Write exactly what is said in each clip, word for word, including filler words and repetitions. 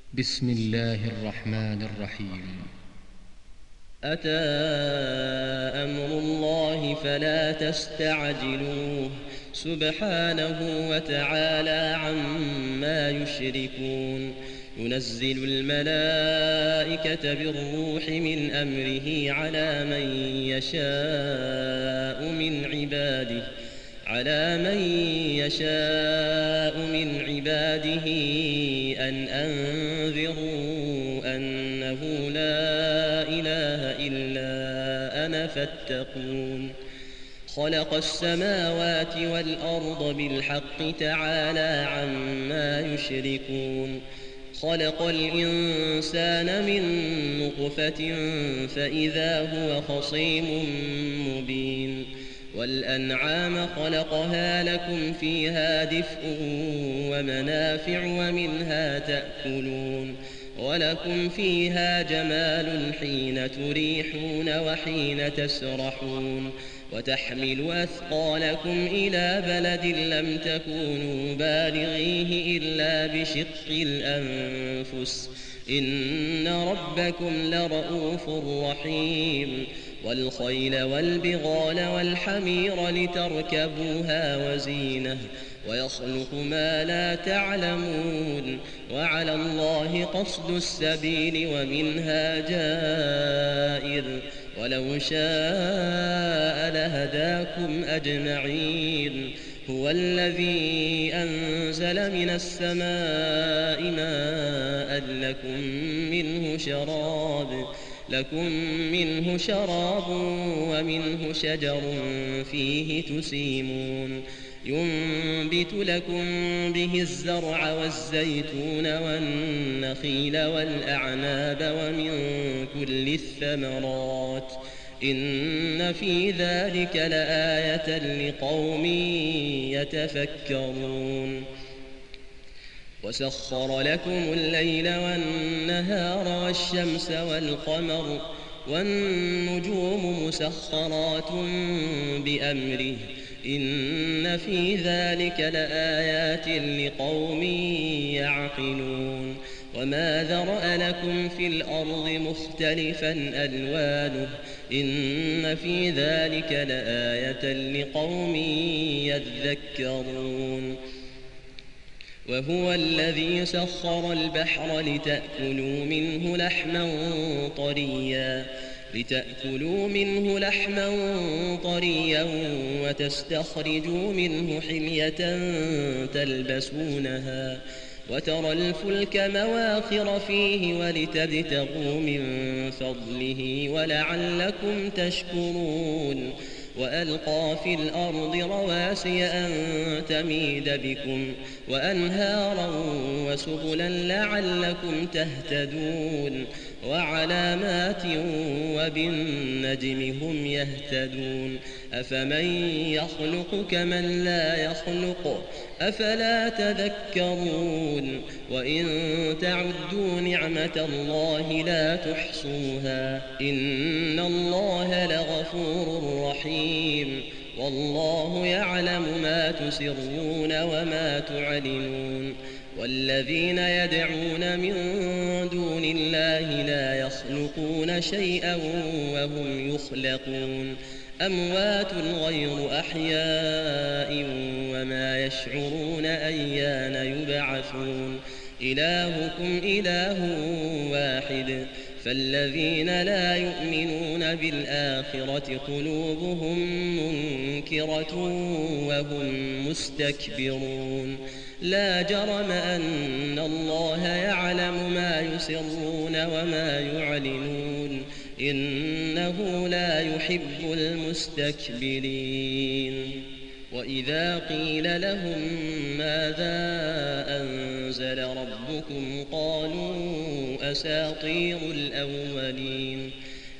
بسم الله الرحمن الرحيم. أتى أمر الله فلا تستعجلوه سبحانه وتعالى عما يشركون. ينزل الملائكة بالروح من أمره على من يشاء من عباده على من يشاء من عباده أن أنذروا أنه لا إله إلا أنا فاتقون. خلق السماوات والأرض بالحق تعالى عما يشركون. خلق الإنسان من نطفة فإذا هو خصيم مبين. والأنعام خلقها لكم فيها دفء ومنافع ومنها تأكلون ولكم فيها جمال حين تريحون وحين تسرحون. وتحمل أثقالكم إلى بلد لم تكونوا بالغيه إلا بشق الأنفس إن ربكم لرءوف رحيم. والخيل والبغال والحمير لتركبوها وزينة ويخلق ما لا تعلمون وعلى الله قصد السبيل ومنها جائر ولو شاء لهداكم أجمعين. هو الذي أنزل من السماء ماء لكم منه شراب لكم منه شراب ومنه شجر فيه تسيمون. ينبت لكم به الزرع والزيتون والنخيل والأعناب ومن كل الثمرات إن في ذلك لآية لقوم يتفكرون. وسخر لكم الليل والنهار والشمس والقمر والنجوم مسخرات بأمره إن في ذلك لآيات لقوم يعقلون. وما ذرأ لكم في الأرض مختلفا ألوانه إن في ذلك لآية لقوم يذكرون. وهو الذي سخر البحر لتأكلوا منه لحما طريا لتأكلوا منه لحما طريا وتستخرجوا منه حلية تلبسونها وترى الفلك مواخر فيه ولتبتغوا من فضله ولعلكم تشكرون. وألقى في الأرض رواسي أن تميد بكم وأنهارا وسبلا لعلكم تهتدون وعلامات وبالنجم هم يهتدون. أفمن يخلق كمن لا يخلق أفلا تذكرون. وإن تعدوا نعمة الله لا تحصوها إن الله لغفور رحيم. والله يعلم ما تسرون وما تعلنون. والذين يدعون من دون الله لا يخلقون شيئا وهم يخلقون أموات غير أحياء وما يشعرون أيان يبعثون. إلهكم إله واحد فالذين لا يؤمنون بالآخرة قلوبهم منكرة وهم مستكبرون. لا جرم أن الله يعلم ما يسرون وما يعلنون إنه لا يحب المستكبرين. وإذا قيل لهم ماذا أنزل ربكم قالوا أساطير الأولين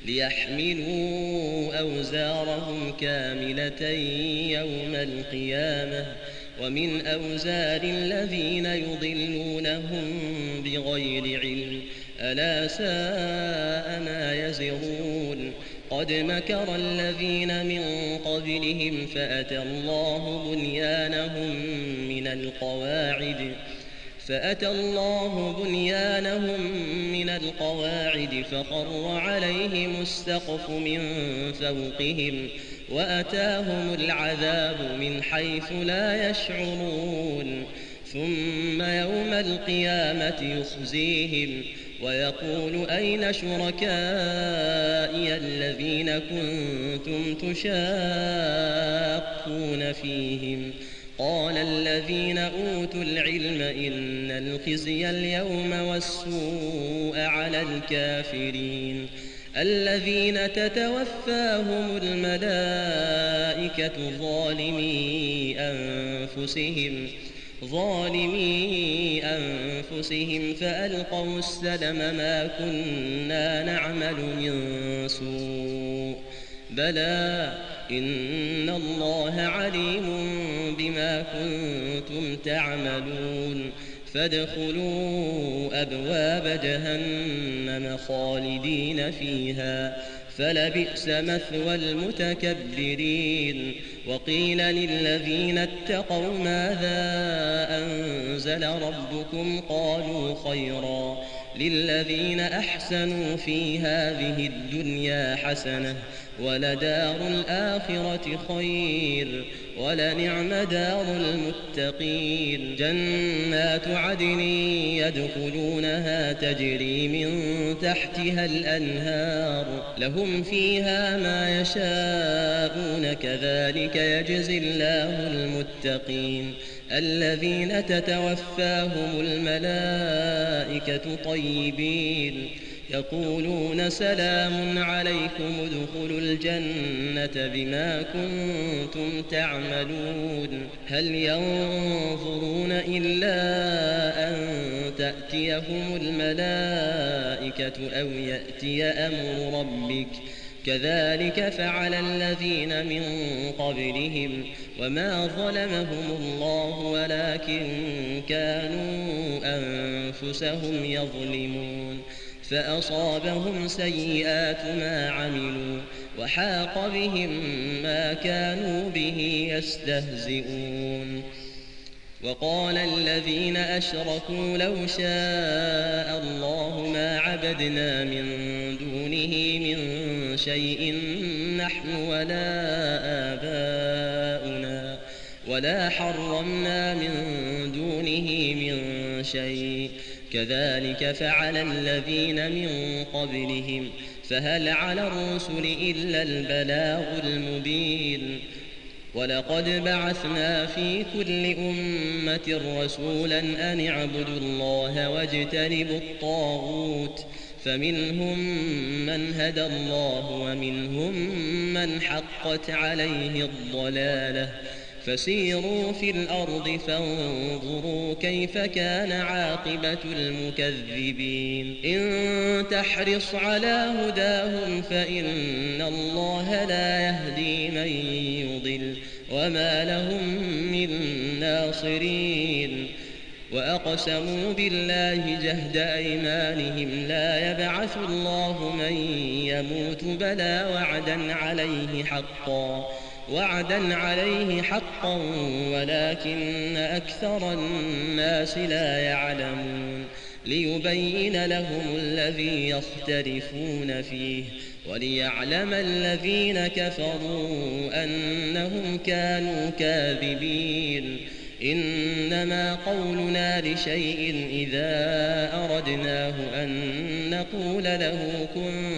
ليحملوا أوزارهم كاملة يوم القيامة ومن أوزار الذين يضلونهم بغير علم ألا ساء ما يزرون. قد مكر الذين من قبلهم فأتى الله بنيانهم من القواعد فأتى الله بنيانهم من القواعد فخر عليهم السقف من فوقهم وأتاهم العذاب من حيث لا يشعرون ثم يوم القيامة يخزيهم ويقول أين شركائي الذين كنتم تشاقون فيهم قال الذين أوتوا العلم إن الخزي اليوم والسوء على الكافرين الذين تتوفاهم الملائكة ظالمي أنفسهم ظالمي أنفسهم فألقوا السلم ما كنا نعمل من سوء بلى إن الله عليم بما كنتم تعملون فادخلوا أبواب جهنم خالدين فيها فلبئس مثوى المتكبرين وقيل للذين اتقوا ماذا أنزل ربكم قالوا خيرا للذين أحسنوا في هذه الدنيا حسنة ولدار الآخرة خير ولنعم دار المتقين جنات عدن يدخلونها تجري من تحتها الأنهار لهم فيها ما يشاءون كذلك يجزي الله المتقين الذين تتوفاهم الملائكة طيبين يقولون سلام عليكم ادخلوا الجنة بما كنتم تعملون هل ينظرون إلا أن تأتيهم الملائكة أو يأتي أمر ربك كذلك فعل الذين من قبلهم وما ظلمهم الله ولكن كانوا أنفسهم يظلمون فأصابهم سيئات ما عملوا وحاق بهم ما كانوا به يستهزئون وقال الذين أشركوا لو شاء الله ما عبدنا من دونه من شيء نحن ولا آباؤنا ولا حرمنا من دونه من شيء كذلك فعل الذين من قبلهم فهل على الرسل إلا البلاغ المبين ولقد بعثنا في كل أمة رسولا أن اعبدوا الله واجتنبوا الطاغوت فمنهم من هدى الله ومنهم من حقت عليه الضلالة فسيروا في الأرض فانظروا كيف كان عاقبة المكذبين إن تحرص على هداهم فإن الله لا يهدي من يضل وما لهم من ناصرين وأقسموا بالله جهد أيمانهم لا يبعث الله من يموت بلى وعدا عليه حقا وعدا عليه حقا ولكن أكثر الناس لا يعلمون ليبين لهم الذي يختلفون فيه وليعلم الذين كفروا أنهم كانوا كاذبين إنما قولنا لشيء إذا أردناه أن نقول له كن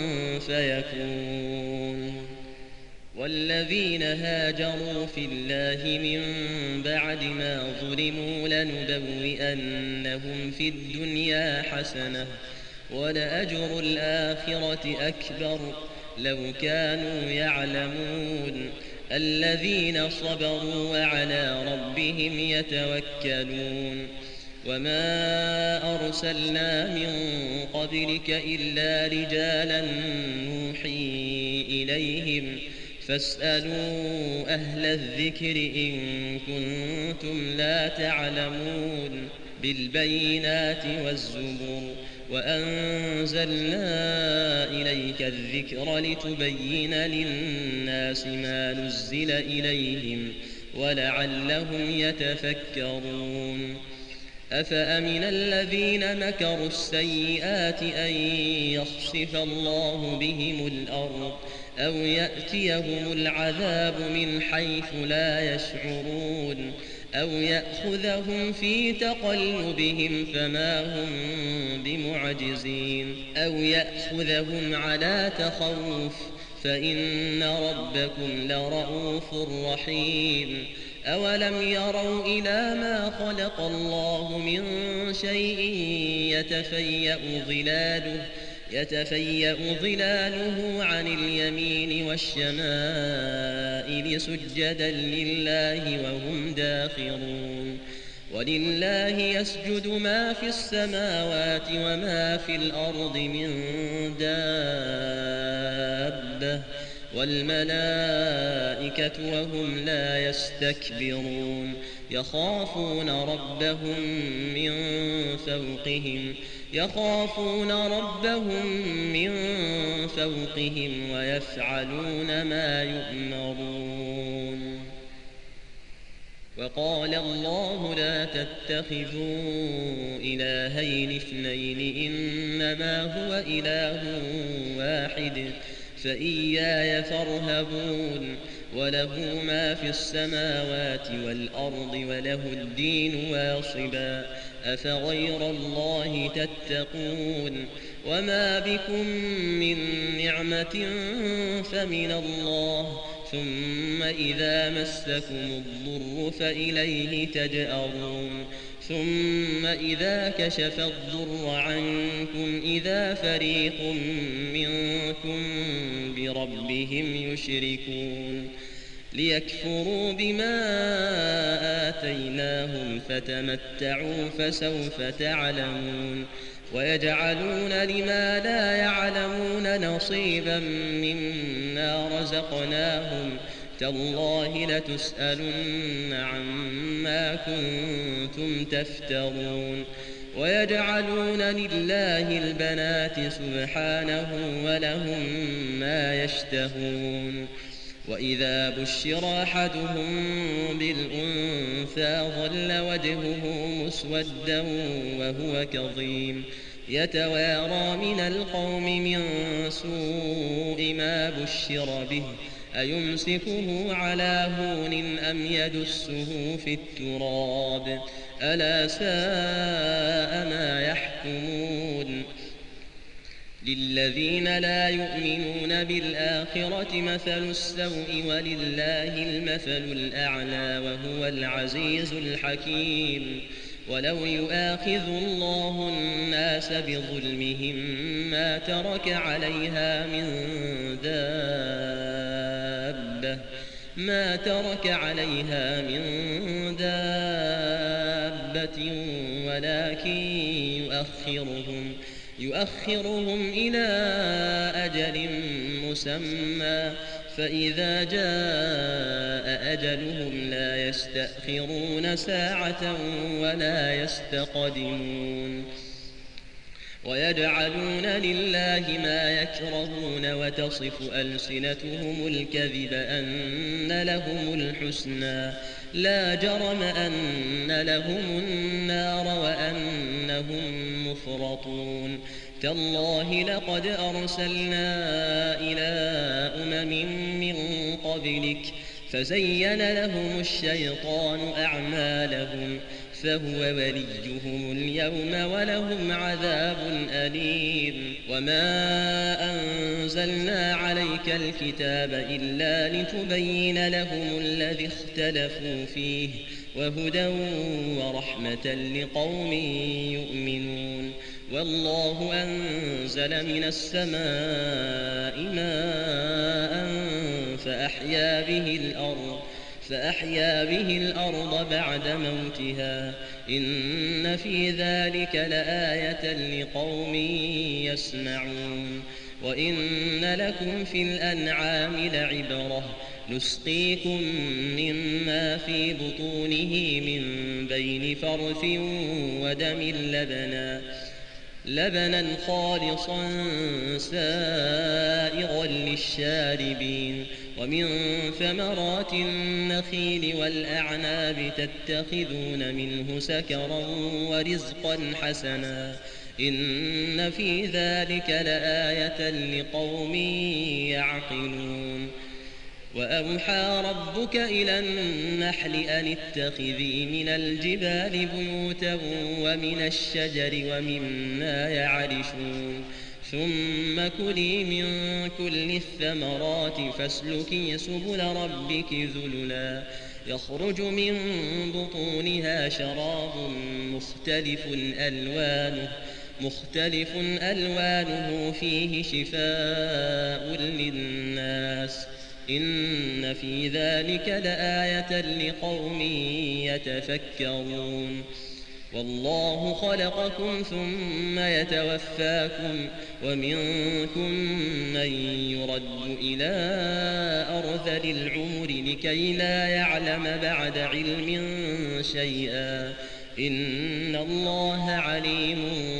فيكون والذين هاجروا في الله من بعد ما ظلموا لنبوئنهم في الدنيا حسنة ولأجر الآخرة أكبر لو كانوا يعلمون الذين صبروا وعلى ربهم يتوكلون وما أرسلنا من قبلك إلا رجالا نوحي إليهم فاسألوا أهل الذكر إن كنتم لا تعلمون بالبينات والزبر وأنزلنا إليك الذكر لتبين للناس ما نزل إليهم ولعلهم يتفكرون أفأمن الذين مكروا السيئات أن يخسف الله بهم الأرض أو يأتيهم العذاب من حيث لا يشعرون أو يأخذهم في تقلبهم فما هم بمعجزين أو يأخذهم على تخوف فإن ربكم لرؤوف رحيم أولم يروا إلى ما خلق الله من شيء يتفيأ ظلاله يتفيأ ظلاله عن اليمين والشمائل سجدا لله وهم داخرون ولله يسجد ما في السماوات وما في الأرض من دابة والملائكة وهم لا يستكبرون يخافون ربهم من فوقهم يخافون ربهم من فوقهم ويفعلون ما يؤمرون وقال الله لا تتخذوا إلهين اثنين إنما هو إله واحد فإياي فارهبون وله ما في السماوات والأرض وله الدين واصبا أفغير الله تتقون وما بكم من نعمة فمن الله ثم إذا مسكم الضر فإليه تجأرون ثم إذا كشف الضر عنكم إذا فريق منكم بربهم يشركون ليكفروا بما آتيناهم فتمتعوا فسوف تعلمون ويجعلون لما لا يعلمون نصيبا مما رزقناهم تالله لتسألن عما كنتم تفترون ويجعلون لله البنات سبحانه ولهم ما يشتهون وإذا بشر أحدهم بالأنثى ظل وجهه مسودا وهو كظيم يتوارى من القوم من سوء ما بشر به أيمسكه على هون أم يدسه في التراب ألا ساء ما يحكمون للذين لا يؤمنون بالآخرة مثل السوء ولله المثل الأعلى وهو العزيز الحكيم ولو يؤاخذ الله الناس بظلمهم ما ترك عليها من دابة ما ترك عليها من دابة ولكن يؤخرهم يؤخرهم إلى أجل مسمى فإذا جاء أجلهم لا يستأخرون ساعة ولا يستقدمون ويجعلون لله ما يكرهون وتصف ألسنتهم الكذب أن لهم الحسنى لا جرم أن لهم النار وأنهم مفرطون تالله لقد أرسلنا إلى أمم من قبلك فزين لهم الشيطان أعمالهم فهو وليهم اليوم ولهم عذاب أليم وما أنزلنا عليك الكتاب إلا لتبين لهم الذي اختلفوا فيه وهدى ورحمة لقوم يؤمنون والله أنزل من السماء ماء فأحيا به الأرض فأحيا به الأرض بعد موتها إن في ذلك لآية لقوم يسمعون وإن لكم في الأنعام لعبرة نسقيكم مما في بطونه من بين فرث ودم لبنا لبنا خالصا سائغا للشاربين ومن ثمرات النخيل والأعناب تتخذون منه سكرا ورزقا حسنا إن في ذلك لآية لقوم يعقلون وأوحى ربك إلى النحل أن اتخذي من الجبال بيوتا ومن الشجر ومما يعرشون ثم كلي من كل الثمرات فاسلكي سبل ربك ذللا يخرج من بطونها شراب مختلف ألوانه مختلف ألوانه فيه شفاء للناس إن في ذلك لآية لقوم يتفكرون والله خلقكم ثم يتوفاكم ومنكم من يرد إلى أرذل العمر لكي لا يعلم بعد علم شيئا إن الله عليم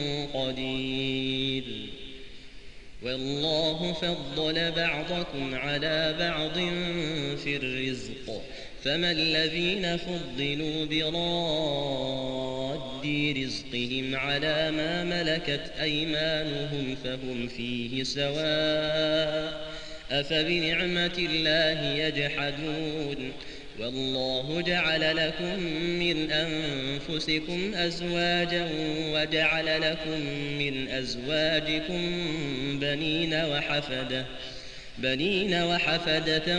قدير والله فضل بعضكم على بعض في الرزق فما الذين فضلوا براد رزقهم على ما ملكت أيمانهم فهم فيه سواء أفبنعمة الله يجحدون والله جعل لكم من أنفسكم أزواجا وجعل لكم من أزواجكم بنين وحفدة بنين وحفدة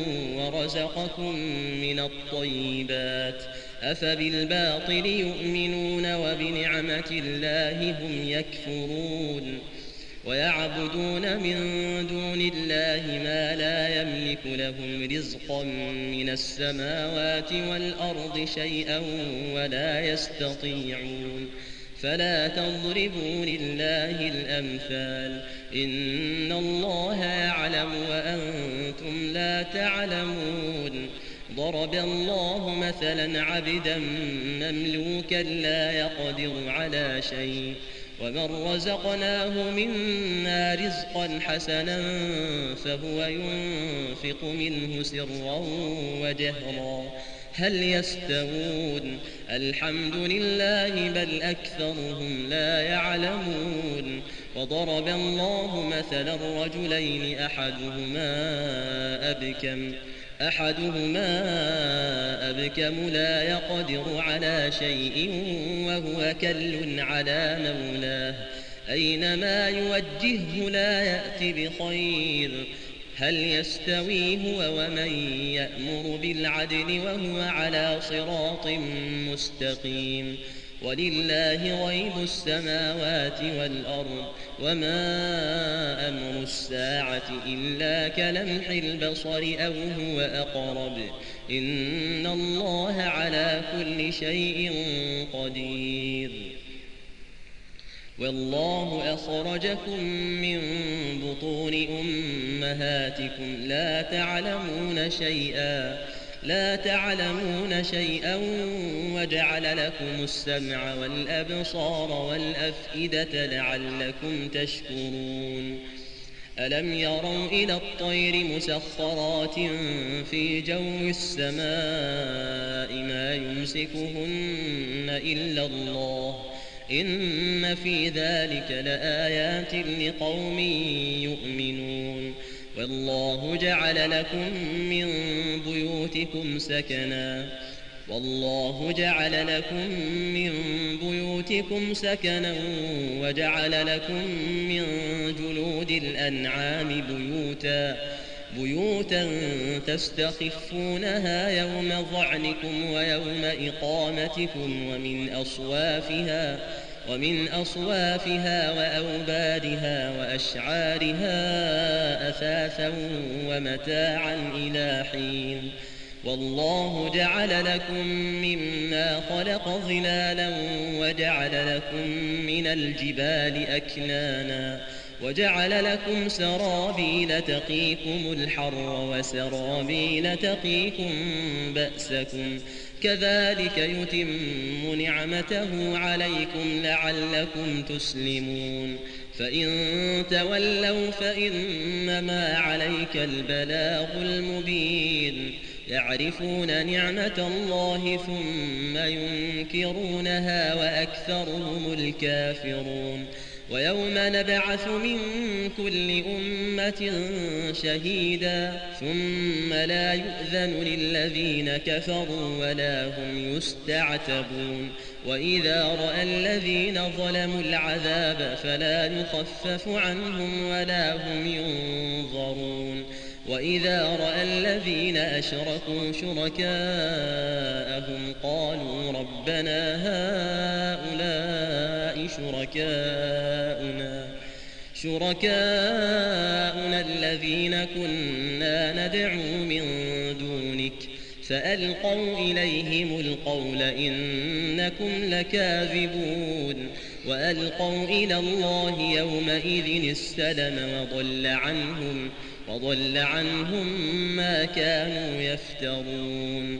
ورزقكم من الطيبات أفبالباطل يؤمنون وبنعمة الله هم يكفرون ويعبدون من دون الله ما لا يملك لهم رزقا من السماوات والأرض شيئا ولا يستطيعون فلا تضربوا لله الأمثال إن الله يعلم وأنتم لا تعلمون ضرب الله مثلا عبدا مملوكا لا يقدر على شيء ومن رزقناه منا رزقا حسنا فهو ينفق منه سرا وجهرا هل يستوون الحمد لله بل أكثرهم لا يعلمون وضرب الله مثلا رجلين أحدهما أبكم أحدهما أبكم لا يقدر على شيء وهو كل على مولاه أينما يوجهه لا يأتي بخير هل يستوي هو ومن يأمر بالعدل وهو على صراط مستقيم ولله غيب السماوات والأرض وما أمر الساعة إلا كلمح البصر أو هو أقرب إن الله على كل شيء قدير والله أخرجكم من بطون أمهاتكم لا تعلمون شيئا لا تعلمون شيئا وجعل لكم السمع والأبصار والأفئدة لعلكم تشكرون ألم يروا إلى الطير مسخرات في جو السماء ما يمسكهن إلا الله إن في ذلك لآيات لقوم يؤمنون والله جعل لكم من بيوتكم سكنا والله جعل لكم من بيوتكم سكنا وجعل لكم من جلود الأنعام بيوتا بيوتا تستخفونها يوم ظعنكم ويوم إقامتكم ومن أصوافها ومن أصوافها وأوبارها وأشعارها أثاثا ومتاعا إلى حين والله جعل لكم مما خلق ظلالا وجعل لكم من الجبال أكنانا وجعل لكم سرابيل تقيكم الحر وسرابيل تقيكم بأسكم كذلك يتم نعمته عليكم لعلكم تسلمون فإن تولوا فإنما عليك البلاغ المبين يعرفون نعمة الله ثم ينكرونها وأكثرهم الكافرون ويوم نبعث من كل أمة شهيدا ثم لا يؤذن للذين كفروا ولا هم يستعتبون وإذا رأى الذين ظلموا العذاب فلا يخفف عنهم ولا هم ينظرون وإذا رأى الذين أشركوا شركاءهم قالوا ربنا هؤلاء شركاؤنا شركاؤنا الذين كنا ندعو من دونك فألقوا إليهم القول إنكم لكاذبون وألقوا إلى الله يومئذ السلم وضل عنهم وضل عنهم ما كانوا يفترون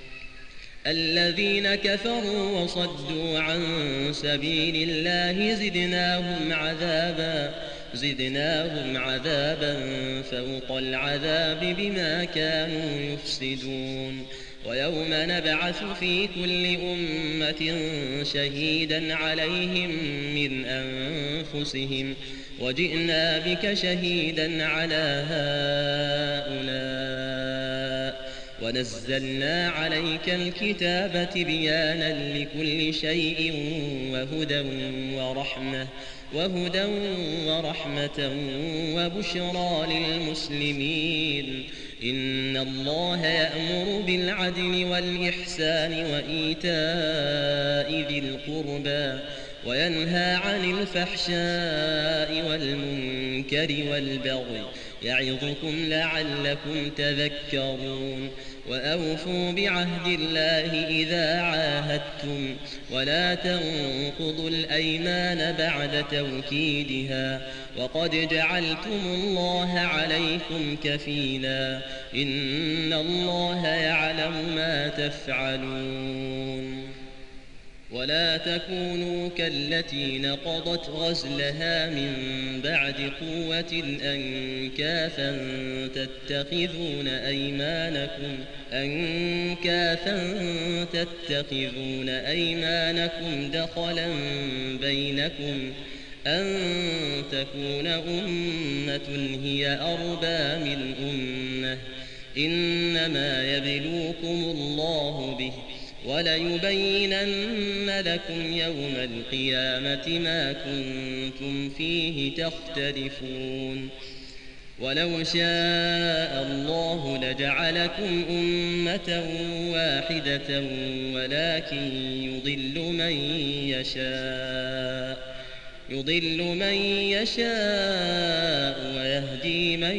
الذين كفروا وصدوا عن سبيل الله زدناهم عذابا زدناهم عذابا فوق العذاب بما كانوا يفسدون ويوم نبعث في كل أمة شهيدا عليهم من أنفسهم وجئنا بك شهيدا على هؤلاء ونزلنا عليك الكتاب تبيانا لكل شيء وهدى ورحمة وهدى ورحمة وبشرى للمسلمين إن الله يأمر بالعدل والإحسان وإيتاء ذي القربى وينهى عن الفحشاء والمنكر والبغي يعظكم لعلكم تذكرون وأوفوا بعهد الله إذا عاهدتم ولا تنقضوا الأيمان بعد توكيدها وقد جعلتم الله عليكم كفيلا إن الله يعلم ما تفعلون ولا تكونوا كالتي نقضت غزلها من بعد قوة أنكاثا تتخذون أيمانكم أنكاثا تتخذون أيمانكم دخلا بينكم أن تكون أمة هي أربى من أمة إنما يبلوكم الله به وليبينن لكم يوم القيامة ما كنتم فيه تختلفون ولو شاء الله لجعلكم أمة واحدة ولكن يضل من يشاء يضل من يشاء ويهدي من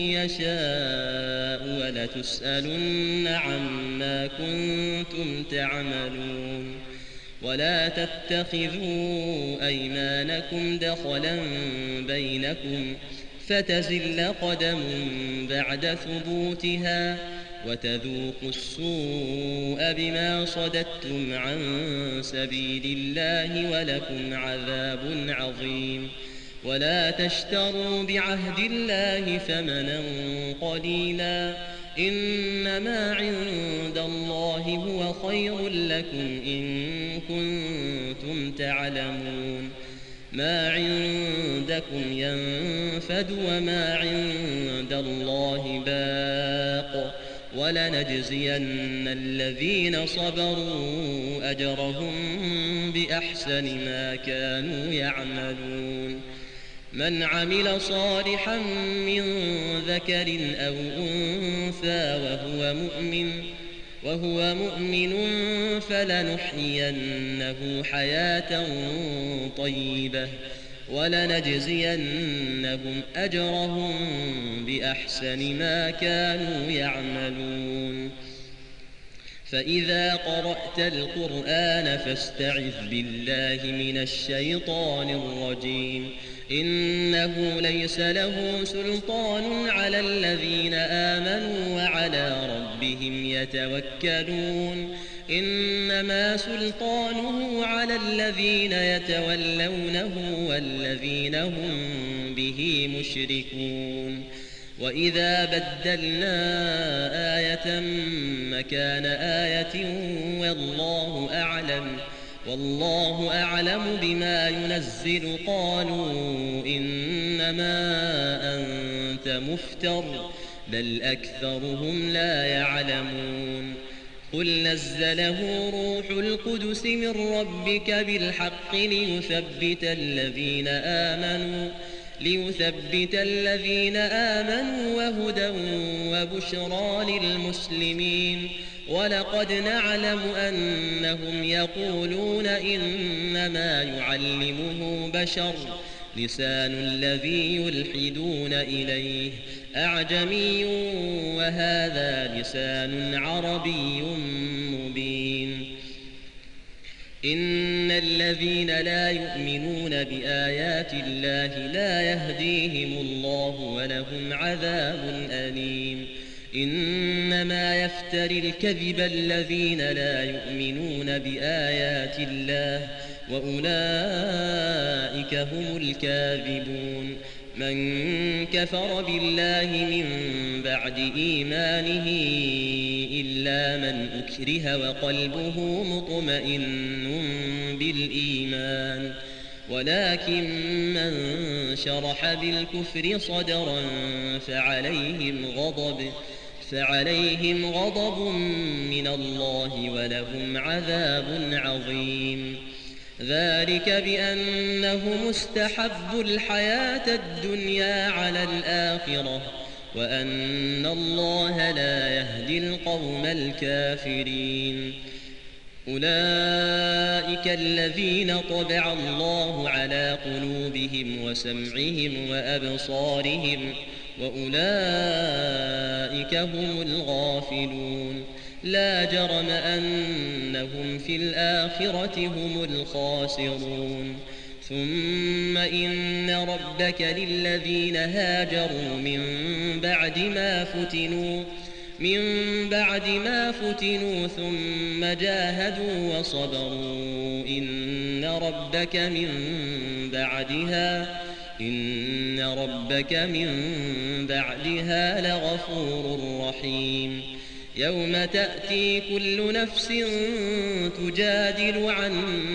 يشاء ولتسألن عما كنتم تعملون ولا تتخذوا أيمانكم دخلا بينكم فتزل قدم بعد ثبوتها وتذوقوا السوء بما صددتم عن سبيل الله ولكم عذاب عظيم ولا تشتروا بعهد الله ثمنا قليلا إنما عند الله هو خير لكم إن كنتم تعلمون ما عندكم ينفد وما عند الله باق ولنجزين الذين صبروا أجرهم بأحسن ما كانوا يعملون من عمل صالحا من ذكر أو أنثى وهو مؤمن وهو مؤمن فلنحيينه حياة طيبة ولنجزينهم أجرهم بأحسن ما كانوا يعملون فإذا قرأت القرآن فاستعذ بالله من الشيطان الرجيم إنه ليس له سلطان على الذين آمنوا وعلى ربهم يتوكلون إنما سلطانه على الذين يتولونه والذين هم به مشركون. وإذا بدلنا آية مكان آية والله أعلم والله أعلم بما ينزل قالوا إنما أنت مفتر بل أكثرهم لا يعلمون. قل نزله روح القدس من ربك بالحق ليثبت الذين آمنوا ليثبت الذين آمنوا وهدى وبشرى للمسلمين. ولقد نعلم أنهم يقولون إنما يعلمه بشر لسان الذي يلحدون إليه أعجمي وهذا لسان عربي مبين. إن الذين لا يؤمنون بآيات الله لا يهديهم الله ولهم عذاب أليم. إنما يفتري الكذب الذين لا يؤمنون بآيات الله وأولئك هم الكاذبون. من كفر بالله من بعد إيمانه إلا من أكره وقلبه مطمئن بالإيمان ولكن من شرح بالكفر صدرا فعليهم غضب فعليهم غضب من الله ولهم عذاب عظيم. ذلك بأنهم استحبوا الحياة الدنيا على الآخرة وأن الله لا يهدي القوم الكافرين. أولئك الذين طبع الله على قلوبهم وسمعهم وأبصارهم وأولئك هم الغافلون. لا جرم أنهم في الآخرة هم الخاسرون. ثم إن ربك للذين هاجروا من بعد ما فتنوا من بعد ما فتنوا ثم جاهدوا وصبروا إن ربك من بعدها إن ربك من بعدها لغفور رحيم. يوم تأتي كل نفس تجادل عن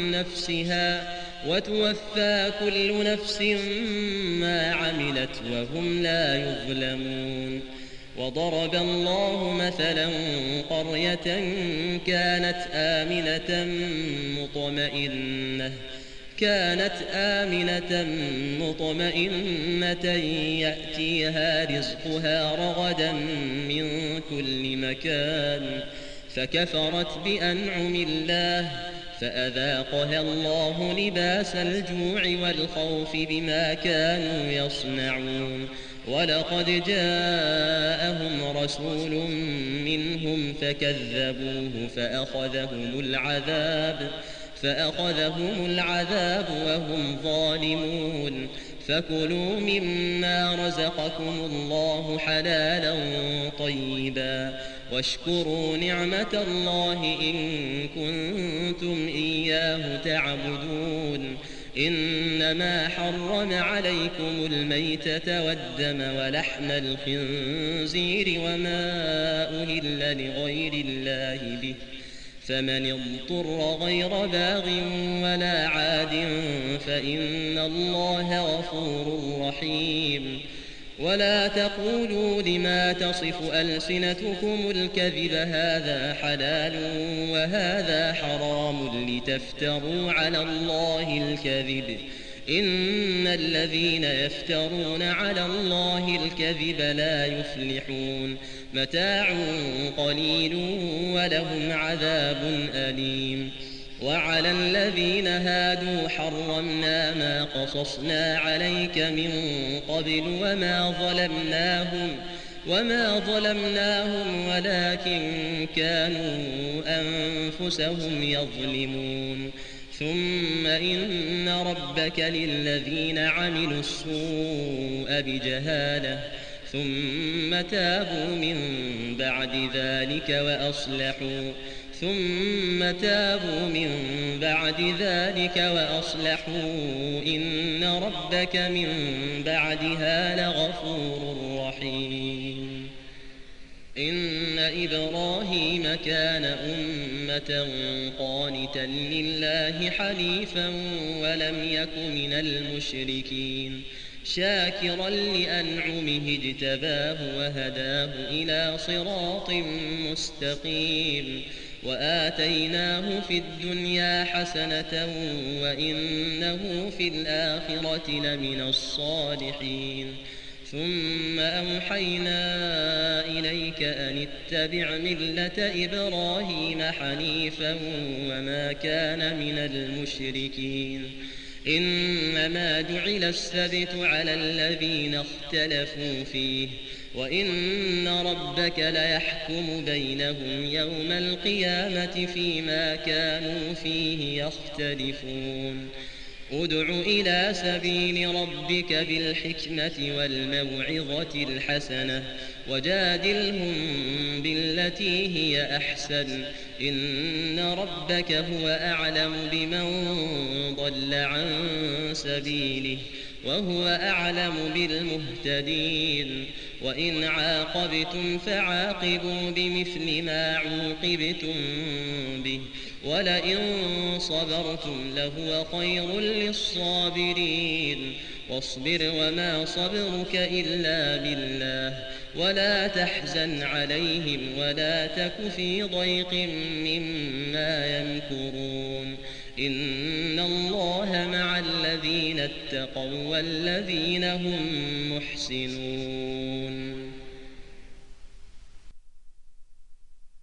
نفسها وتوفى كل نفس ما عملت وهم لا يظلمون. وضرب الله مثلا قرية كانت آمنة مطمئنة كانت آمنة مطمئنة يأتيها رزقها رغدا من كل مكان فكفرت بأنعم الله فأذاقها الله لباس الجوع والخوف بما كانوا يصنعون. ولقد جاءهم رسول منهم فكذبوه فأخذهم العذاب فأخذهم العذاب وهم ظالمون. فكلوا مما رزقكم الله حلالا طيبا واشكروا نعمة الله إن كنتم إياه تعبدون. إنما حرم عليكم الميتة والدم ولحم الخنزير وما أهل لغير الله به فمن اضطر غير باغ ولا عاد فإن الله غفور رحيم. ولا تقولوا لما تصف ألسنتكم الكذب هذا حلال وهذا حرام لتفتروا على الله الكذب إن الذين يفترون على الله الكذب لا يفلحون. متاع قليل ولهم عذاب أليم. وعلى الذين هادوا حرمنا ما قصصنا عليك من قبل وما ظلمناهم وما ظلمناهم ولكن كانوا أنفسهم يظلمون. ثم إن ربك للذين عملوا السوء بجهالة ثم تابوا من بعد ذلك وأصلحوا ثم تابوا من بعد ذلك وأصلحوا إن ربك من بعدها لغفور رحيم إن إبراهيم كان أمة قانتا لله حنيفا ولم يك من المشركين شاكرا لأنعمه اجتباه وهداه إلى صراط مستقيم وآتيناه في الدنيا حسنة وإنه في الآخرة لمن الصالحين ثم أوحينا إليك أن اتبع ملة إبراهيم حنيفا وما كان من المشركين إنما جعل السبت على الذين اختلفوا فيه وإن ربك ليحكم بينهم يوم القيامة فيما كانوا فيه يختلفون ادع إلى سبيل ربك بالحكمة والموعظة الحسنة وجادلهم بالتي هي أحسن إن ربك هو أعلم بمن ضل عن سبيله وهو أعلم بالمهتدين وإن عاقبتم فعاقبوا بمثل ما عوقبتم به ولئن صبرتم لهو خير للصابرين واصبر وما صبرك إلا بالله ولا تحزن عليهم ولا تك في ضيق مما يمكرون إن الله مع الذين اتقوا والذين هم محسنون